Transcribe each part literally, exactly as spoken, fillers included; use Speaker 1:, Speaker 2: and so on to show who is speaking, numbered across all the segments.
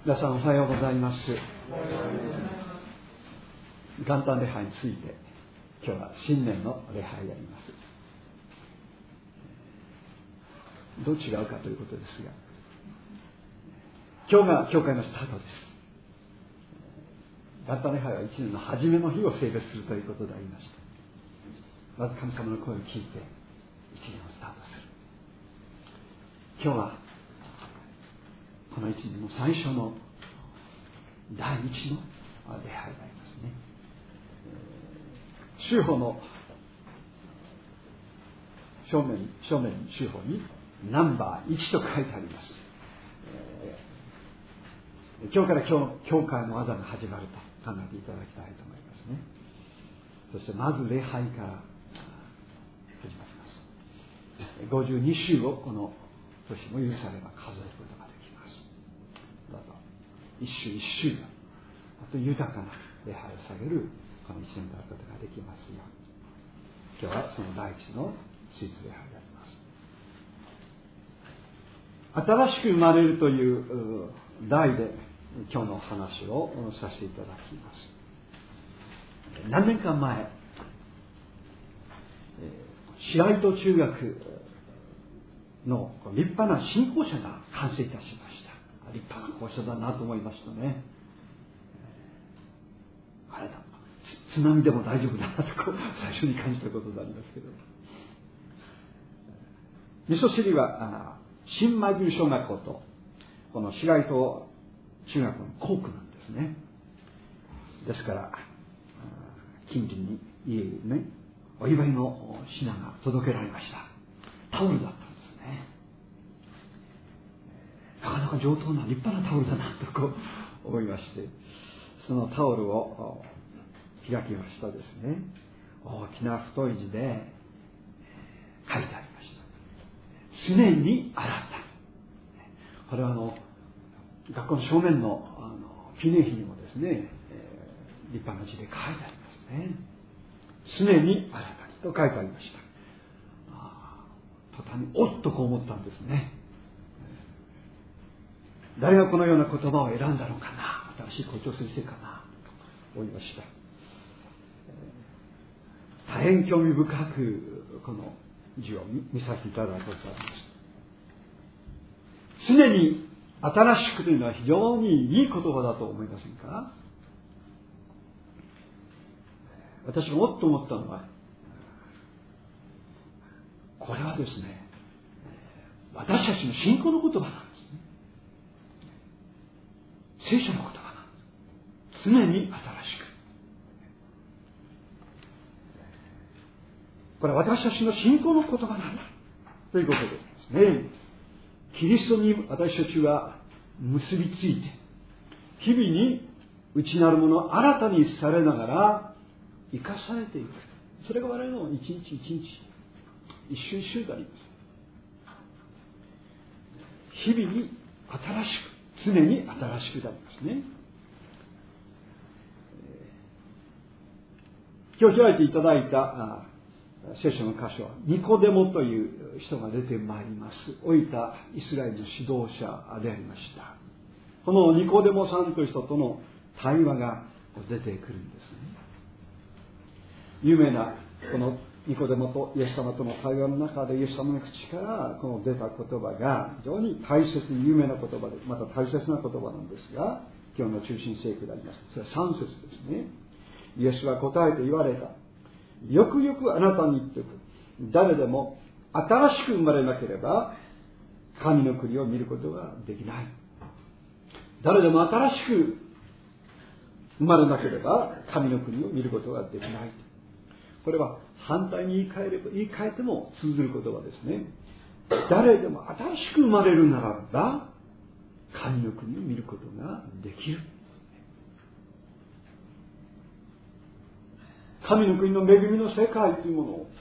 Speaker 1: 皆さんおはようございます。元旦礼拝について今日は新年の礼拝であります。どう違うかということですが、今日が教会のスタートです。元旦礼拝はいちねんの初めの日を聖別するということでありました。まず神様の声を聞いていちねんをスタートする。今日はこのいちねんの最初の第一の礼拝でありますね。週報の正面正面週報にナンバーいちと書いてあります。えー、今日から今日教会の技が始まると考えていただきたいと思いますね。そしてまず礼拝から始まります。ごじゅうに週をこの年も許されば数えることができます。どうぞ一週一週があと豊かな礼拝を下げるこの一年であることができますように、今日はその第一の手術礼拝であります。新しく生まれるという題で今日の話をさせていただきます。何年間前、白糸中学の立派な新校舎が完成いたしました。立派な校舎だなと思いましたね。あれだ、津波でも大丈夫だなと最初に感じたことでありますけど、味噌汁は新舞鶴小学校とこの白糸中学の校区なんですね。ですから近隣に家にね、お祝いの品が届けられました。タオルだったんですね。なかなか上等な立派なタオルだなとこう思いまして、そのタオルを開きましたですね。大きな太い字で書いてありました。常に洗った。これはあの学校の正面のあの記念碑にもですね、えー、立派な字で書いてありますね。常に洗ったと書いてありました。あ途端におっとこう思ったんですね。誰がこのような言葉を選んだのかな、新しい校長先生かなと思いました。大変興味深くこの字を 見, 見させていただくことがあります。常に新しくというのは非常にいい言葉だと思いませんか？私がもっと思ったのは、これはですね、私たちの信仰の言葉なんですね。聖書の言葉なんです。常に新しく。これは私たちの信仰の言葉なんだということですね。キリストに私たちは結びついて、日々に内なるものを新たにされながら生かされていく。それが我々の一日一日、一週一週であります。日々に新しく、常に新しくでありますね。今日開いていただいた聖書の箇所はニコデモという人が出てまいります。老いたイスラエルの指導者でありました。このニコデモさんという人との対話が出てくるんですね。有名なこのニコデモとイエス様との対話の中で、イエス様の口からこの出た言葉が非常に大切に有名な言葉で、また大切な言葉なんですが、今日の中心聖句であります。それはさん節ですね。イエスは答えて言われた。よくよくあなたに言っておく。誰でも新しく生まれなければ神の国を見ることができない。誰でも新しく生まれなければ神の国を見ることができない。これは反対に言い換えれば言い換えても通ずる言葉ですね。誰でも新しく生まれるならば神の国を見ることができる。神の国の恵みの世界というものを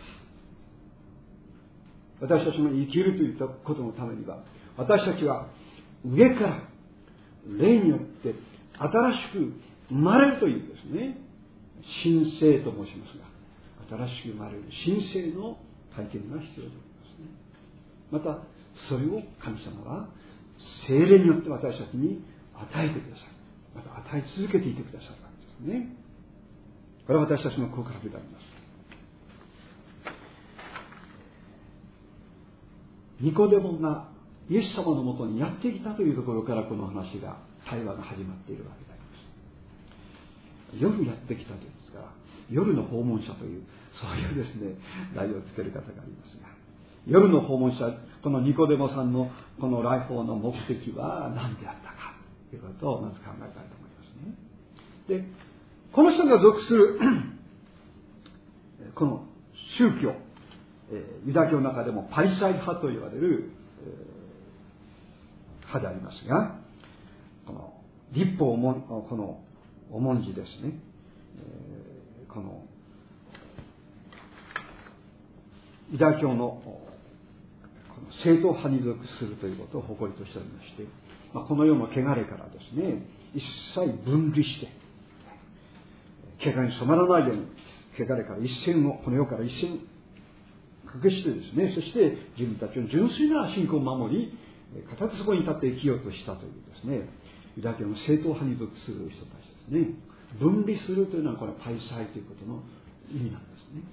Speaker 1: 私たちが生きるといったことのためには、私たちは上から霊によって新しく生まれるというですね、神聖と申しますが、新しく生まれる神聖の体験が必要でありますね。またそれを神様は聖霊によって私たちに与えてください。また与え続けていてくださるわけですね。これは私たちの告白であります。ニコデモがイエス様のもとにやってきたというところからこの話が、対話が始まっているわけであります。夜やってきたというんですから、夜の訪問者という、そういうですね、題をつける方がありますが、夜の訪問者、このニコデモさんのこの来訪の目的は何であったかということをまず考えたいと思いますね。で、この人が属するこの宗教、ユダ教の中でもパリサイ派と言われる派でありますが、この立法をもこの重んじですね、このユダ教の正統派に属するということを誇りとしておりまして、まあ、この世の汚れからですね、一切分離して汚れに染まらないように、汚れから一線を、この世から一線かけしてですね、そして自分たちの純粋な信仰を守り、固くそこに立って生きようとしたというですね、ユダ教の正統派に属する人たちですね。分離するというのはこれはパリサイということの意味なんですね。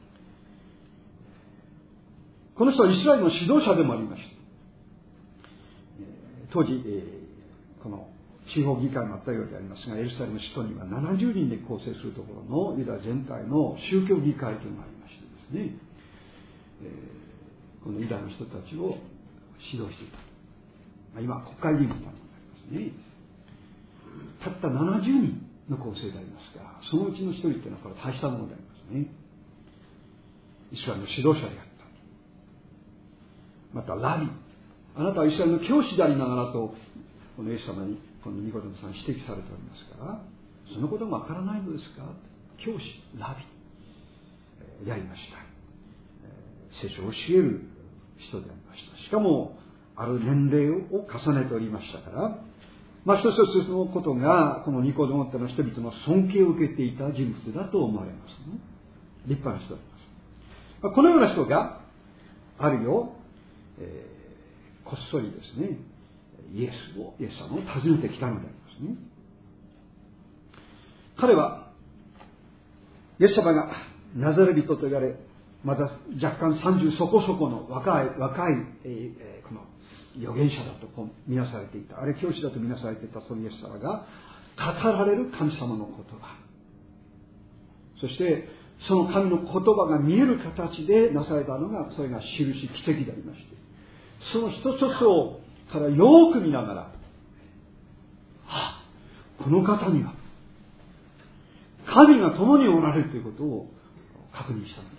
Speaker 1: この人はイスラエルの指導者でもありました。当時、この地方議会もあったようでありますが、エルサレムの首都にはななじゅうにんで構成するところのユダ全体の宗教議会というのがありましてですね、このユダの人たちを指導していた。今、国会議員みたいなものがありますね。たったななじゅうにんの構成でありますが、そのうちの一人というのはこれ大したものでありますね。イスラエルの指導者であった。またラビ、あなたはイスラエルの教師でありながらとこのイエス様にこのニコデモさん指摘されておりますから、そのこともわからないのですか。教師ラビでありました。聖書を教える人でありました。しかもある年齢を重ねておりましたから、まあ一つ一つのことがこのニコデモというのは人々の尊敬を受けていた人物だと思われますね。立派な人であります。まあ、このような人があるよ、えー、こっそりですね、イエスをイエス様を訪ねてきたのでありますね。彼はイエス様がナザレ人と言われ、また若干さんじゅうそこそこの若い若い、えー、この預言者だと見なされていた、あれ教師だと見なされていたそのイエス様が語られる神様の言葉、そしてその神の言葉が見える形でなされたのが、それが印、奇跡でありまして、その一つ一つをからよーく見ながら、あ、この方には神が共におられるということを確認したのでありますね。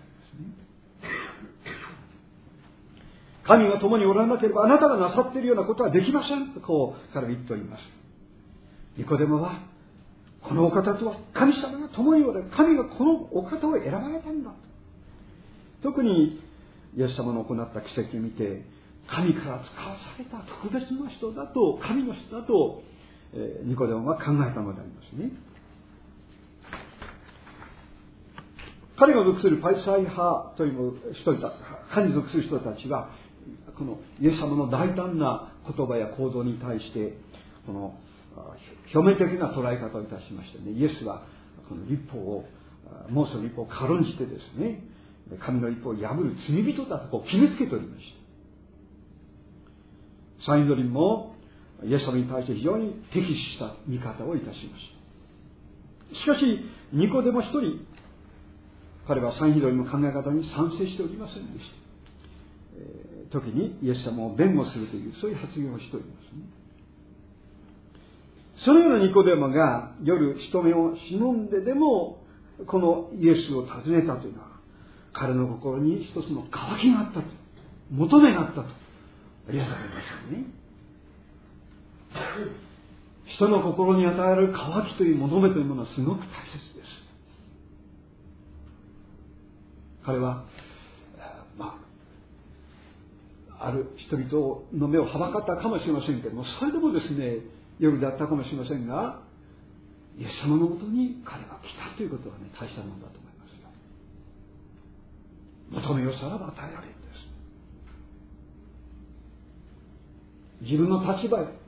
Speaker 1: 神が共におられなければあなたがなさっているようなことはできませんとこう彼は言っております。ニコデモはこのお方とは神様が共におられる、神がこのお方を選ばれたんだと。特にイエス様の行った奇跡を見て、神から使わされた特別な人だと、神の人だと、えー、ニコデモが考えたのでありますね。彼が属するパリサイ派という人たち、彼に属する人たちはこのイエス様の大胆な言葉や行動に対してこの表面的な捉え方をいたしましてね、イエスはこの律法を、モーセの律法を軽んじてですね、神の律法を破る罪人だとこう決めつけておりました。サインドリンもイエス様に対して非常に適した見方をいたしました。しかしニコデモ一人、彼はサインドリンの考え方に賛成しておりませんでした。えー、時にイエス様を弁護するというそういう発言をしておりますね。そのようなニコデモが夜人目を忍んででもこのイエスを訪ねたというのは、彼の心に一つの渇きがあったと、求めがあったと言われますよね。人の心に与えられる渇きという求めというものはすごく大切です。彼は、まあ、ある人々の目をはばかったかもしれませんけれども、それでもですね、夜だったかもしれませんが、イエス様のもとに彼が来たということはね、大したものだと思いますよ。求めよさらば与えられるんです。自分の立場へ